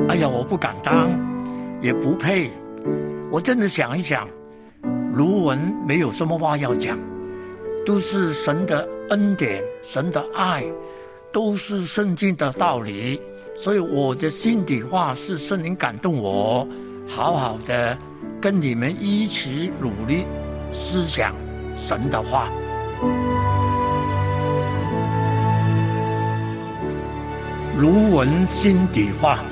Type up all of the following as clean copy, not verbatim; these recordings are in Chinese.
哎呀，我不敢当，也不配。我真的想一想，卢文没有什么话要讲，都是神的恩典，神的爱，都是圣经的道理。所以我的心底话是圣灵感动我，好好的跟你们一起努力思想神的话。卢文心底话。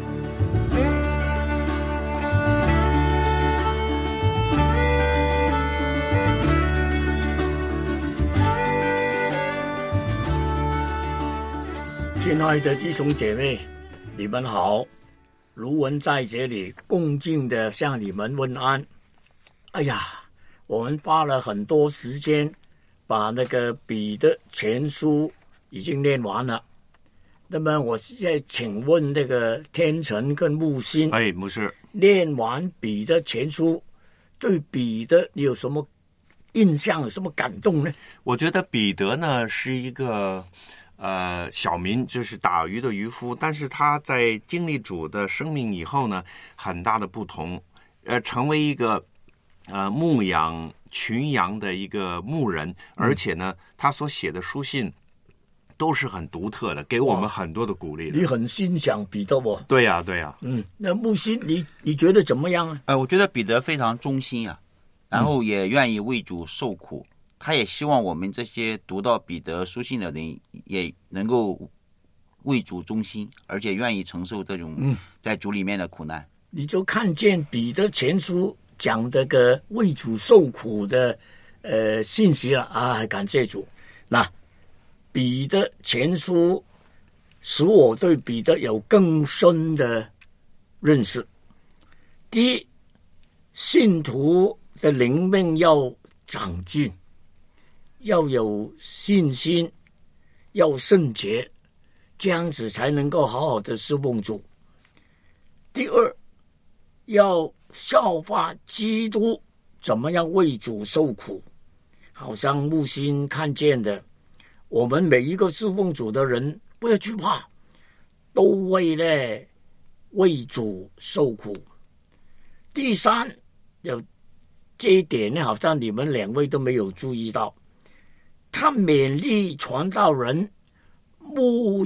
亲爱的弟兄姐妹，你们好，卢文在这里恭敬的向你们问安。哎呀，我们花了很多时间把那个彼得前书已经念完了。那么我现在请问那个天成跟木星， 牧师， 念完彼得前书，对彼得你有什么印象，有什么感动呢？ 我觉得彼得呢是一个小民，就是打鱼的渔夫，但是他在经历主的生命以后呢，很大的不同，成为一个牧养群羊的一个牧人，而且呢，他所写的书信都是很独特的，给我们很多的鼓励的。 你很欣赏彼得哦？ 对呀，对呀。 那木星，你觉得怎么样啊？ 我觉得彼得非常忠心啊，然后也愿意为主受苦。他也希望我们这些读到彼得书信的人也能够为主忠心，而且愿意承受这种在主里面的苦难。 你就看见彼得前书讲这个为主受苦的信息了啊！感谢主。那彼得前书使我对彼得有更深的认识。第一，信徒的灵命要长进，要有信心，要圣洁，这样子才能够好好的侍奉主。第二，要效法基督怎么样为主受苦，好像木星看见的，我们每一个侍奉主的人不要惧怕，都为了为主受苦。第三，有这一点呢，好像你们两位都没有注意到，他勉励传道人牧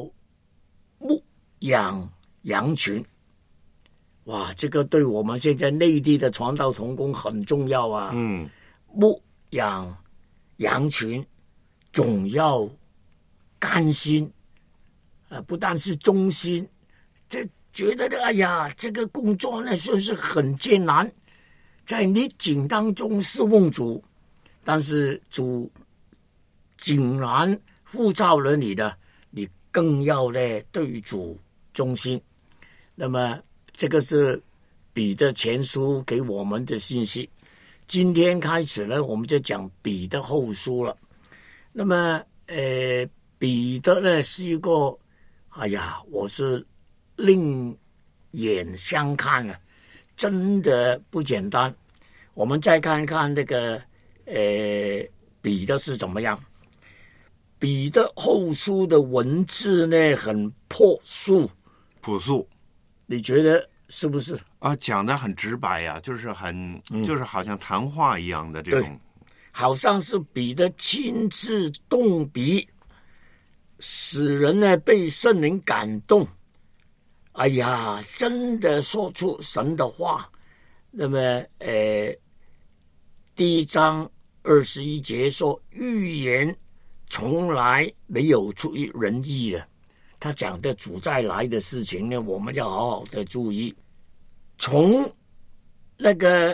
养羊群。哇，这个对我们现在内地的传道同工很重要啊。牧养羊群总要甘心，不但是忠心，这觉得哎呀，这个工作呢就是很艰难，在逆境当中侍奉主，但是主竟然呼召了你的，你更要呢对主忠心。那么这个是彼得前书给我们的信息。今天开始呢，我们就讲彼得后书了。那么彼得呢是一个，哎呀，我是另眼相看啊，真的不简单。我们再看看那个彼得是怎么样。彼得后书的文字呢很朴素，你觉得是不是啊？讲得很直白呀，就是就是好像谈话一样的这种， 好像是彼得亲自动笔，使人呢被圣灵感动。哎呀，真的说出神的话。那么第1章21节说，预言从来没有出于人意的。他讲的主再来的事情呢，我们要好好的注意。从那个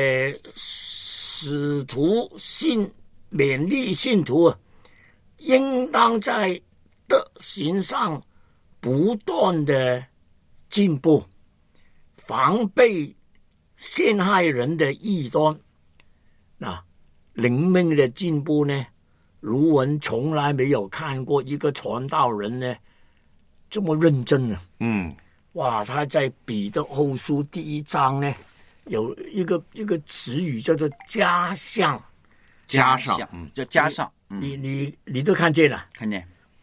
使徒勉励信徒应当在德行上不断的进步，防备陷害人的异端。那灵命的进步呢，卢文从来没有看过一个传道人呢这么认真呢。哇，他在彼得后书第1章呢有一个词语叫做加上， 叫加上。 你都看见了？ 看见。 把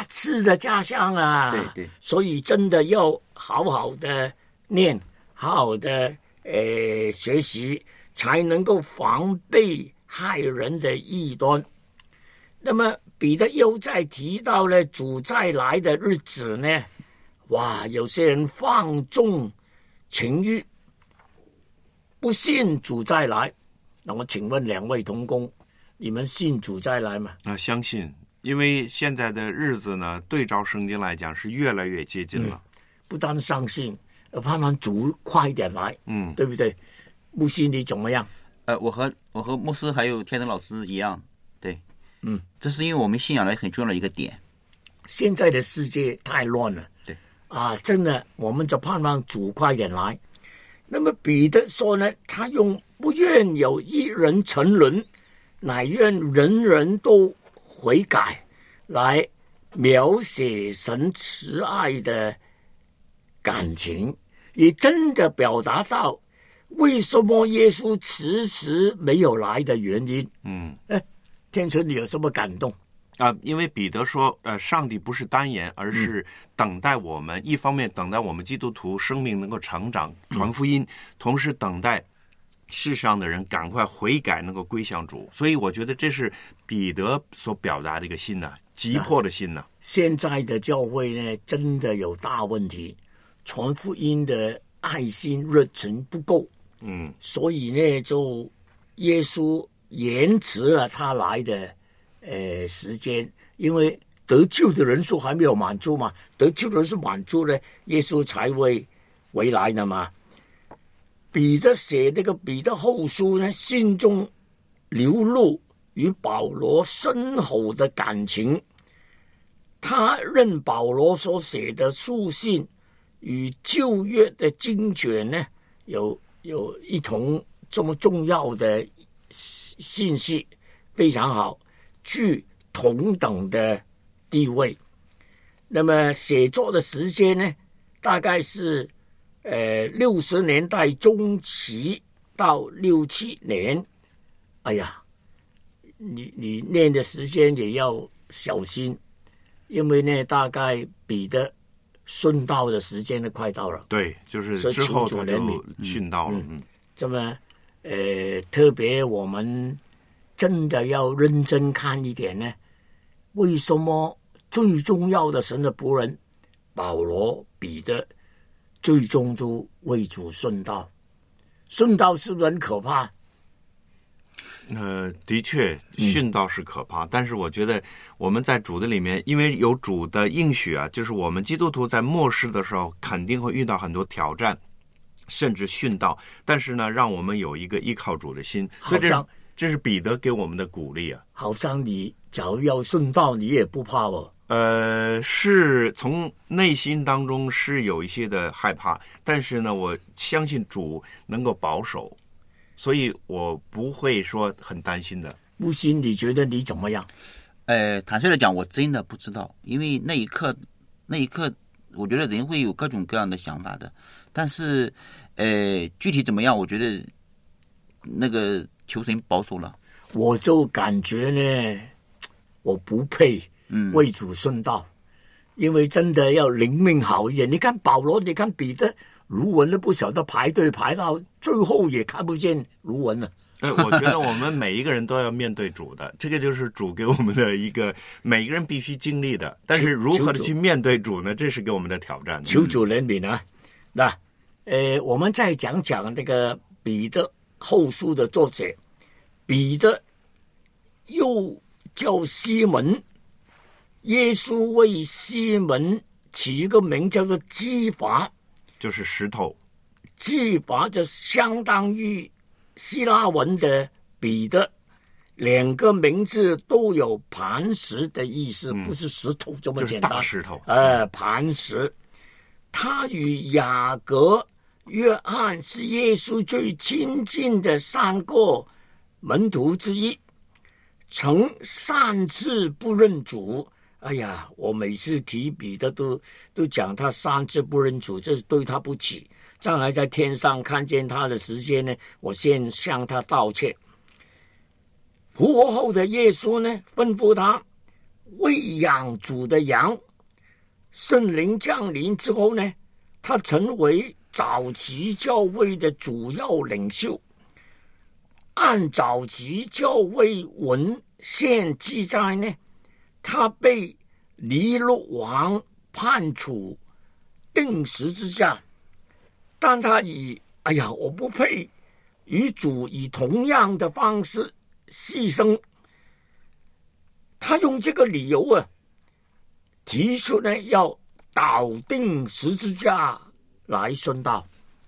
次的家乡啊。 对对， 所以真的要好好的念，好好的学习，才能够防备害人的异端。那么彼得又再提到了主再来的日子呢，哇，有些人放纵情欲，不信主再来。那我请问两位同工，你们信主再来吗？ 相信，因为现在的日子呢，对照圣经来讲是越来越接近了。 不单相信，盼望主快一点来，对不对？牧师你怎么样？ 我和牧师还有天德老师一样，对，这是因为我们信仰的很重要的一个点。 现在的世界太乱了， 对啊，真的，我们就盼望主快一点来。那么彼得说呢，他用不愿有一人沉沦，乃愿人人都悔改，来描写神慈爱的感情，也真的表达到为什么耶稣迟迟没有来的原因。天成，你有什么感动？ 因为彼得说，上帝不是单言，而是等待我们，一方面等待我们基督徒生命能够成长，传福音，同时等待世上的人赶快悔改，能够归向主。所以我觉得这是彼得所表达的一个心呐，急迫的心呐。 现在的教会呢，真的有大问题，传福音的爱心热情不够，所以呢，就耶稣延迟了他来的时间，因为得救的人数还没有满足嘛，得救的人数满足了，耶稣才会回来的嘛。彼得写那个彼得后书呢，信中流露与保罗深厚的感情，他认保罗所写的书信与旧约的经卷呢，有一同这么重要的信息，非常好，具同等的地位。那么写作的时间呢，大概是60年代中期到67年。哎呀，你念的时间也要小心，因为呢，大概彼得殉道的时间呢快到了。 对，就是之后他就殉道了。 这么特别我们真的要认真看一点呢，为什么最重要的神的仆人保罗、彼得最终都为主殉道？殉道是不是很可怕？ 的确，殉道是可怕，但是我觉得我们在主的里面，因为有主的应许啊，就是我们基督徒在末世的时候肯定会遇到很多挑战，甚至殉道，但是呢，让我们有一个依靠主的心，所以这是彼得给我们的鼓励啊。 好像你假如要殉道，你也不怕哦。 是从内心当中是有一些的害怕，但是呢，我相信主能够保守，所以我不会说很担心的。 木心，你觉得你怎么样？ 坦率的讲，我真的不知道，因为那一刻，我觉得人会有各种各样的想法的，但是，具体怎么样，我觉得那个求神保守了。 我就感觉呢，我不配为主殉道，因为真的要灵命好一点。你看保罗，你看彼得，卢文都不晓得排队排到最后也看不见卢文了。 我觉得我们每一个人都要面对主的，这个就是主给我们的一个每个人必须经历的。但是如何的去面对主呢？这是给我们的挑战。 求主怜悯啊！那我们再讲讲那个彼得后书的作者，彼得又叫西门，耶稣为西门起一个名叫做基法， 就是石头。 基法就相当于希腊文的彼得，两个名字都有磐石的意思，不是石头这么简单。 就是大石头。 磐石。他与雅各、约翰是耶稣最亲近的3个门徒之一，曾3次不认主。哎呀，我每次提彼得都讲他3次不认主，这是对他不起。将来在天上看见他的时间呢，我先向他道歉。复活后的耶稣呢，吩咐他喂养主的羊。圣灵降临之后呢，他成为早期教会的主要领袖。按早期教会文献记载呢，他被尼禄王判处钉十字架，但他以我不配与主以同样的方式牺牲，他用这个理由提出呢要倒钉十字架来殉道。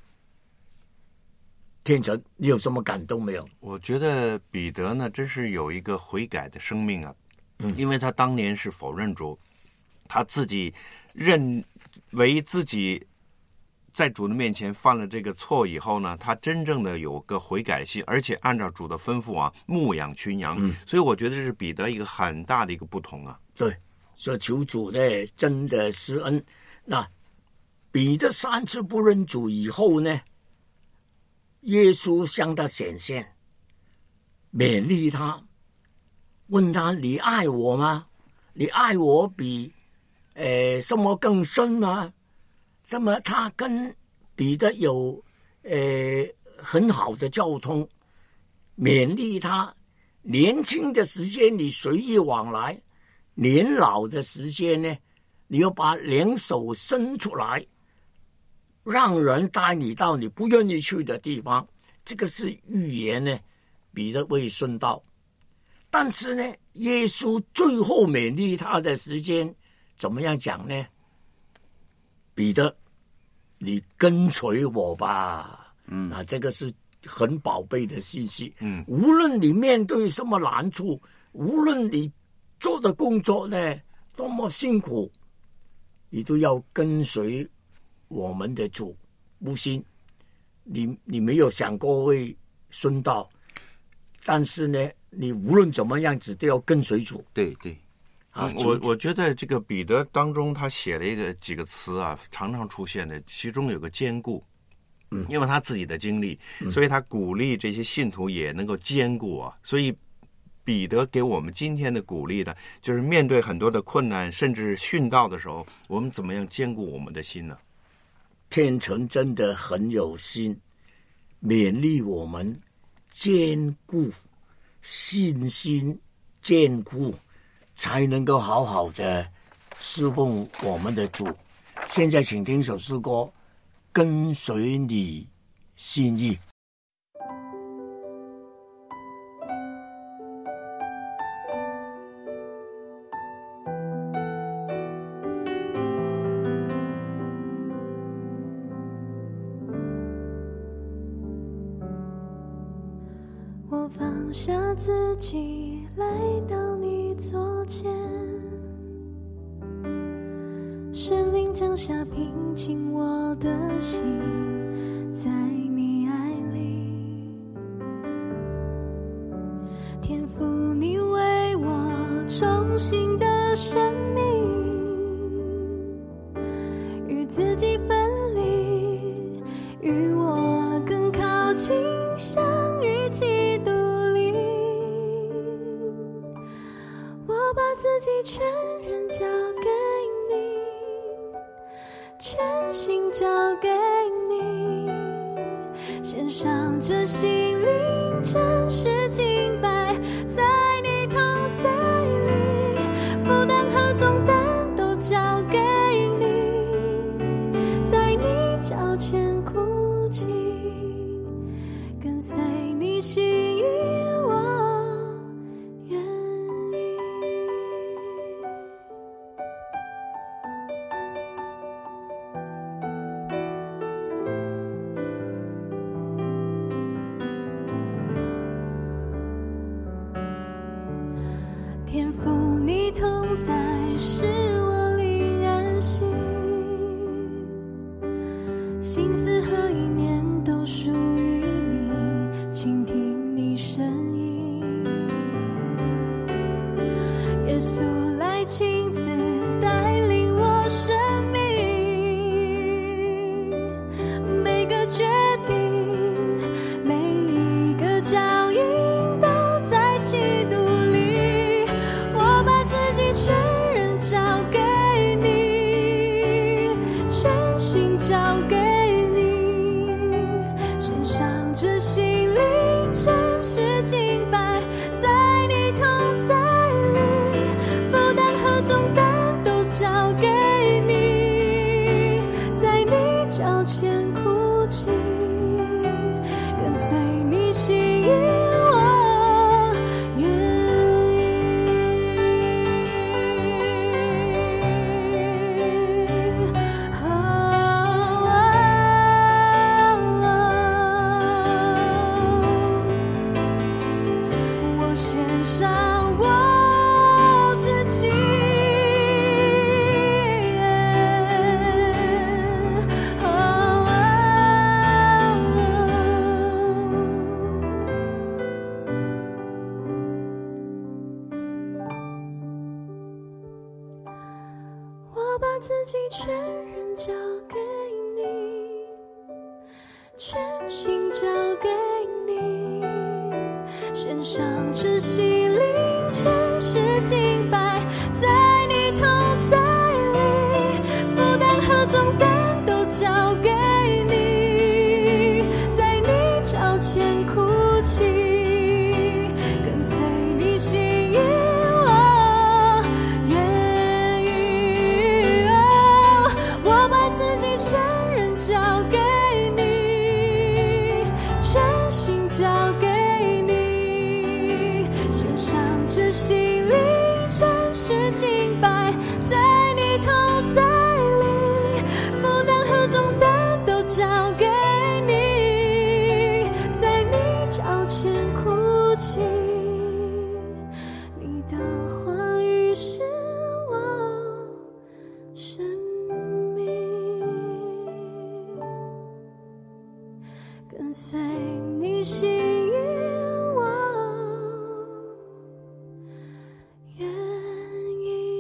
天成，你有什么感动没有？ 我觉得彼得呢，真是有一个悔改的生命啊，因为他当年是否认主，他自己认为自己在主的面前犯了这个错以后呢，他真正的有个悔改的心，而且按照主的吩咐啊，牧养群羊。所以我觉得这是彼得一个很大的一个不同啊。 对，所以求主呢真的施恩。那彼得3次不认主以后呢，耶稣向他显现，勉励他，问他：你爱我吗？你爱我比什么更深吗？那么他跟彼得有很好的交通，勉励他，年轻的时间你随意往来，年老的时间呢，你要把两手伸出来，让人带你到你不愿意去的地方。这个是预言呢，彼得未顺道。但是呢，耶稣最后勉励他的时间怎么样讲呢？彼得，你跟随我吧。这个是很宝贝的信息。无论你面对什么难处，无论你做的工作呢多么辛苦，你都要跟随我们的主。不信你没有想过会殉道，但是呢，你无论怎么样子都要跟随主。 对对。 我觉得这个彼得当中他写了几个词啊，常常出现的，其中有个坚固。因为他自己的经历，所以他鼓励这些信徒也能够坚固啊。所以彼得给我们今天的鼓励呢，就是面对很多的困难，甚至殉道的时候，我们怎么样坚固我们的心呢？ 天成真的很有心，勉励我们坚固信心，坚固才能够好好的侍奉我们的主。现在请听首诗歌，跟随你心意。 我放下自己，来到你左前，圣灵降下平静我的心，在你爱里，天父你为我重新的生命，与自己分离，与我更靠近，相遇基督里，我把自己全人交给你，全心交给你，献上这心灵，真实敬拜，在你同在里，负担和重担都交给你，在你脚前哭泣，跟随你心意，我愿意。天父你同在，使我灵安息，心思和意念都属于你，倾听你声音，耶稣来亲自带领我生命，每个决定，每一个脚印都在基督里，我把自己全交给你，献上这心灵诚实敬拜，在你同在里，负担和重担都交给你，在你脚前哭泣，跟随你心意，我愿意。我献上我自己，我把自己全人交给你，全心交给你，献上这心灵诚实敬拜，在你同在里，负担和重担都交给你，在你脚前哭泣，跟随你心意，我愿意。我把自己全人交给你，全心交给你，献上这心灵诚实敬拜，在你同在里，负担和重担都交给你，在你脚前哭泣，你的话语是我生命，跟随你心意，我愿意。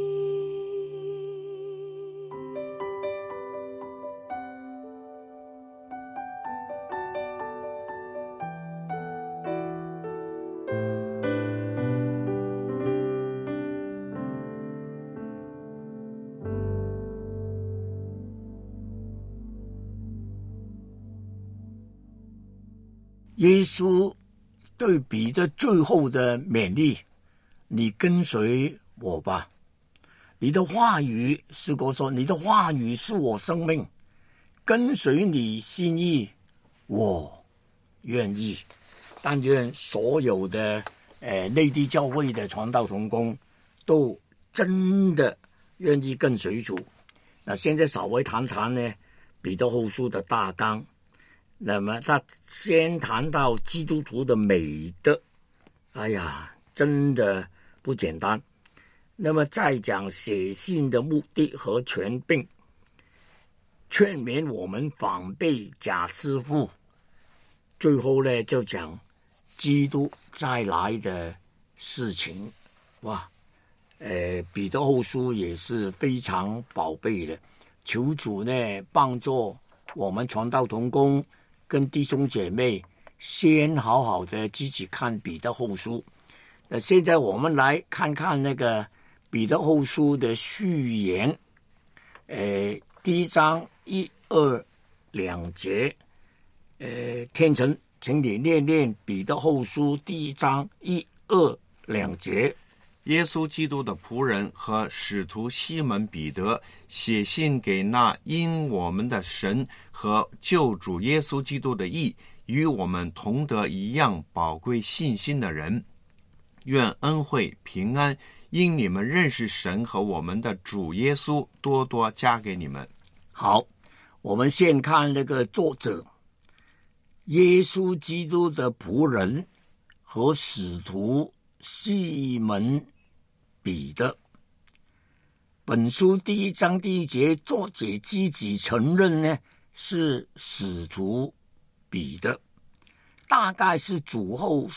耶稣对彼得最后的勉励，你跟随我吧，你的话语，诗歌说，你的话语是我生命，跟随你心意，我愿意。但愿所有的内地教会的传道同工都真的愿意跟随主。那现在稍微谈谈呢彼得后书的大纲。那么他先谈到基督徒的美德，哎呀，真的不简单。那么再讲写信的目的和权柄，劝勉我们防备假师傅。最后呢，就讲基督再来的事情。哇，彼得后书也是非常宝贝的，求主呢帮助我们传道同工跟弟兄姐妹先好好的自己看彼得后书。现在我们来看看那个彼得后书的序言，第一章1、2、2节，天成，请你念念彼得后书第一章1、2、2节。 耶稣基督的仆人和使徒西门彼得写信给那因我们的神和救主耶稣基督的义与我们同得一样宝贵信心的人，愿恩惠平安因你们认识神和我们的主耶稣多多加给你们。 好，我们先看那个作者，耶稣基督的仆人和使徒西门彼得。本书第一章第1节，作者自己承认呢是使徒彼得，大概是主后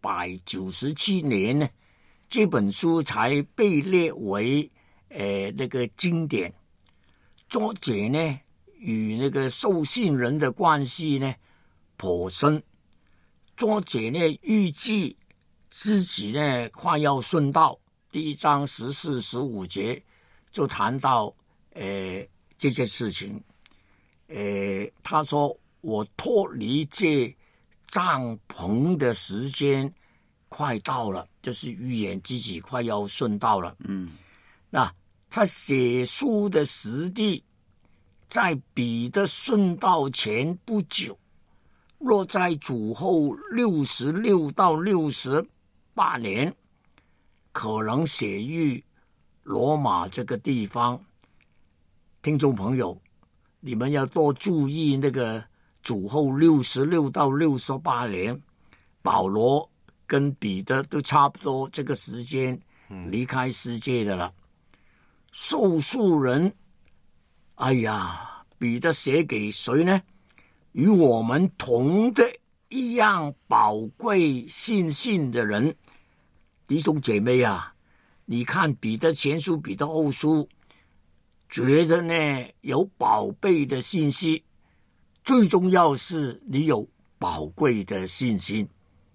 397年呢，这本书才被列为那个经典。作者呢与那个受信人的关系呢颇深，作者呢预计自己呢快要顺道，第一章14、15节就谈到这件事情。 他说我脱离这帐篷的时间快到了，就是预言自己快要顺道了。那他写书的时地在彼得顺道前不久，若在主后66到68年，可能写于罗马这个地方。听众朋友，你们要多注意那个主后66到68年，保罗跟彼得都差不多这个时间离开世界的了。受书人，哎呀，彼得写给谁呢？与我们同的一样宝贵信心的人。弟兄姐妹啊，你看彼得前书、彼得后书，觉得呢有宝贝的信息，最重要是你有宝贵的信心。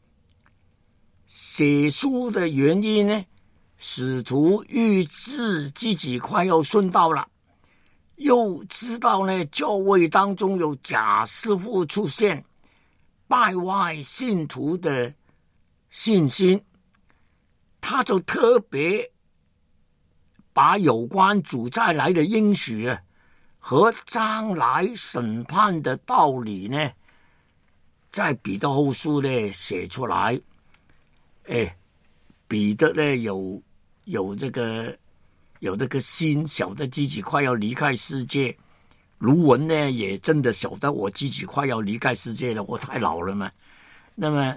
写书的原因呢，使徒预知自己快要顺道了，又知道呢教会当中有假师傅出现，败坏信徒的信心，他就特别把有关主再来的应许和将来审判的道理呢，在彼得后书呢写出来。彼得呢有这个心，晓得自己快要离开世界。卢文呢也真的晓得我自己快要离开世界了，我太老了嘛。那么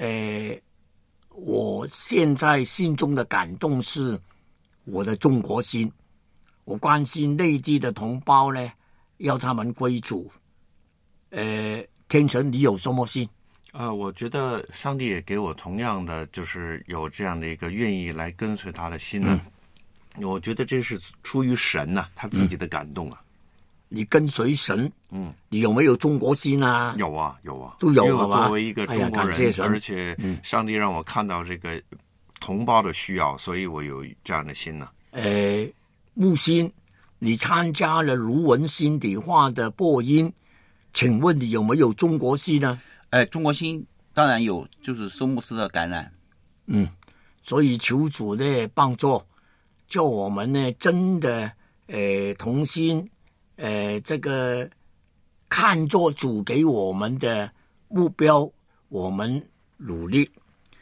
我现在心中的感动是我的中国心，我关心内地的同胞呢，要他们归主。天成，你有什么心？ 我觉得上帝也给我同样的，就是有这样的一个愿意来跟随他的心呢。我觉得这是出于神呐，他自己的感动啊。 你跟随神，你有没有中国心啊？ 有啊， 都有。 因为我作为一个中国人， 感谢神， 而且上帝让我看到这个同胞的需要，所以我有这样的心呢。 木心，你参加了卢文心底话的播音，请问你有没有中国心呢？ 中国心当然有，就是收牧师的感染。 所以求主的帮助，叫我们呢真的同心，这个看作主给我们的目标，我们努力。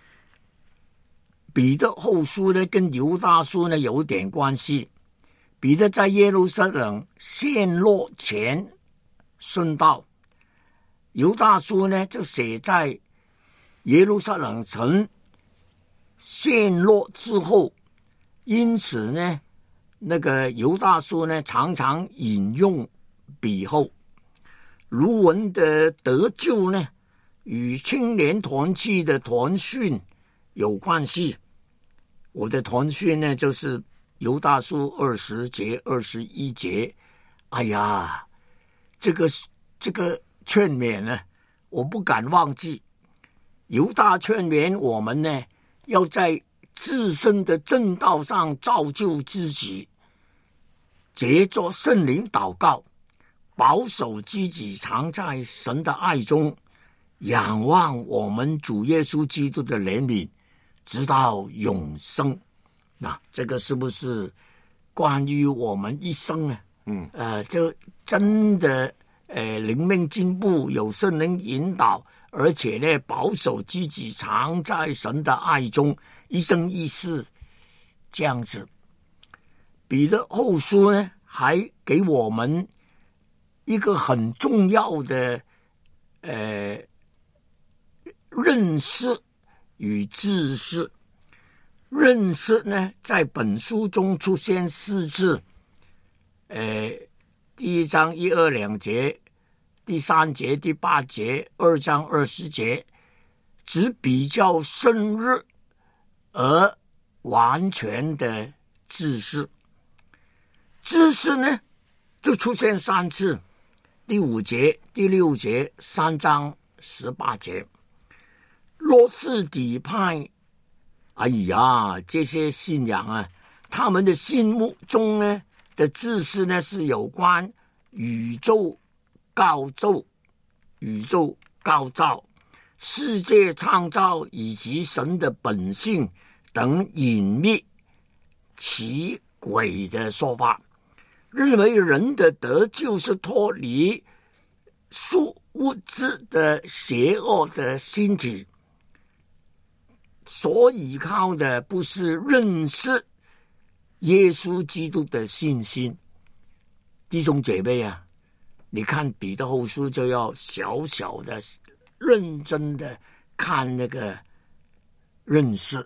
彼得后书呢跟犹大书呢有点关系。彼得在耶路撒冷陷落前顺道，犹大书呢就写在耶路撒冷城陷落之后，因此呢那个犹大书呢常常引用彼后。卢文的得救呢与青年团契的团训有关系。我的团训呢就是犹大书20节21节。哎呀，这个劝勉呢我不敢忘记。犹大劝勉我们呢要在自身的正道上造就自己，藉着圣灵祷告，保守自己常在神的爱中，仰望我们主耶稣基督的怜悯，直到永生。那这个是不是关于我们一生呢？就真的灵命进步，有圣灵引导，而且呢保守自己常在神的爱中，一生一世这样子。彼得后书呢还给我们一个很重要的认识与知识。认识呢在本书中出现4次，第1章1、2、2节，第3节、第8节，2章20节，只比较深入而完全的知识。知识呢就出现3次，第5节、第6节，3章18节。诺斯底派，哎呀，这些信仰啊，他们的心目中呢的知识呢是有关宇宙高奏宇宙高照、世界创造以及神的本性等隐秘奇诡的说法，认为人的得救是脱离属物质的邪恶的心体，所依靠的不是认识耶稣基督的信心。弟兄姐妹啊，你看彼得后书就要小小的认真的看那个认识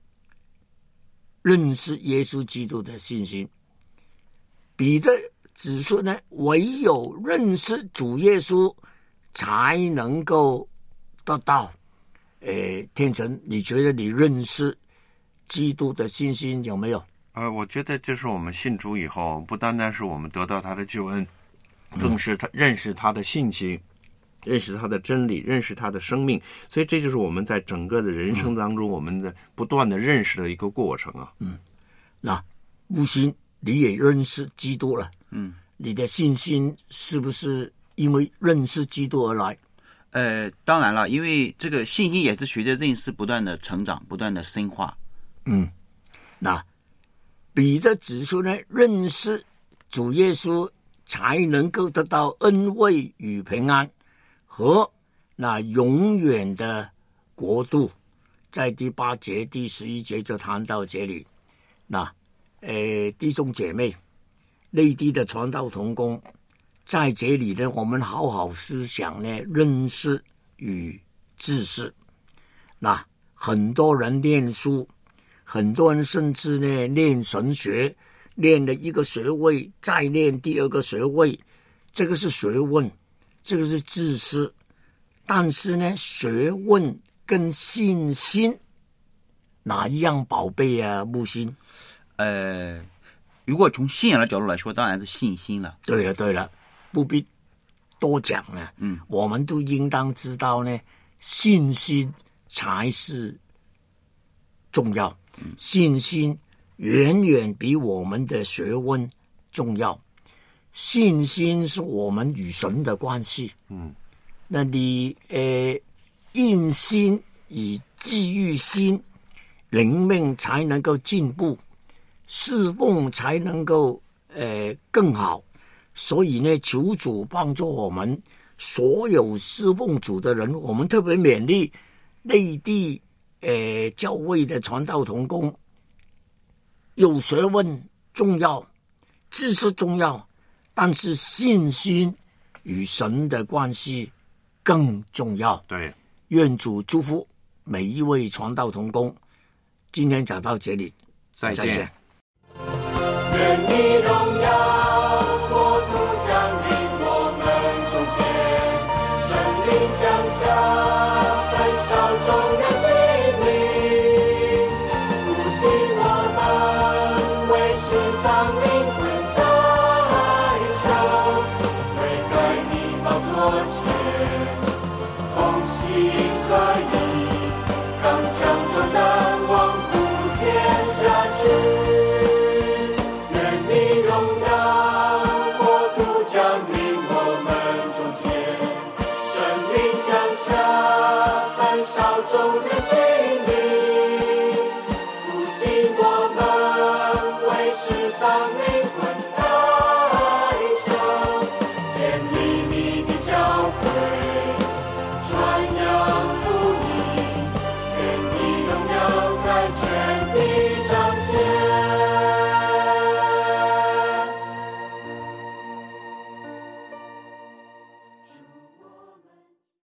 耶稣基督的信心。彼得指出呢，唯有认识主耶稣才能够得到天成，你觉得你认识基督的信心有没有？ 我觉得就是我们信主以后，不单单是我们得到他的救恩，更是他认识他的信心，认识他的真理，认识他的生命。所以这就是我们在整个的人生当中，我们的不断的认识的一个过程啊。 那悟心你也认识基督了，你的信心是不是因为认识基督而来？ 当然了，因为这个信心也是随着认识不断的成长，不断的深化。 那彼得指出呢，认识主耶稣才能够得到恩惠与平安和那永远的国度。在第8节、第11节就谈到这里。那弟兄姐妹，内地的传道同工，在这里呢，我们好好思想呢，认识与知识。那很多人念书，很多人甚至呢念神学，念了一个学位，再念第二个学位，这个是学问，这个是知识。但是呢，学问跟信心哪一样宝贝啊？木心？ 如果从信仰的角度来说，当然是信心了。 对了，不必多讲了。我们都应当知道呢，信心才是重要。信心远远比我们的学问重要。信心是我们与神的关系。那你因心以寄予心，灵命才能够进步，侍奉才能够更好。所以呢，求主帮助我们所有侍奉主的人，我们特别勉励内地教会的传道同工，有学问重要，知识重要，但是信心与神的关系更重要。 对， 愿主祝福每一位传道同工。今天讲到这里， 再见。 愿你荣耀国度降临我们中间，圣灵降下焚烧众人心灵，复兴我们为世上灵魂代求，悔改你宝座前，同心合一，刚强壮胆，往普天下去。众人心灵，复兴我们为世上灵魂代求，建立你的教会，传扬福音，愿你荣耀在全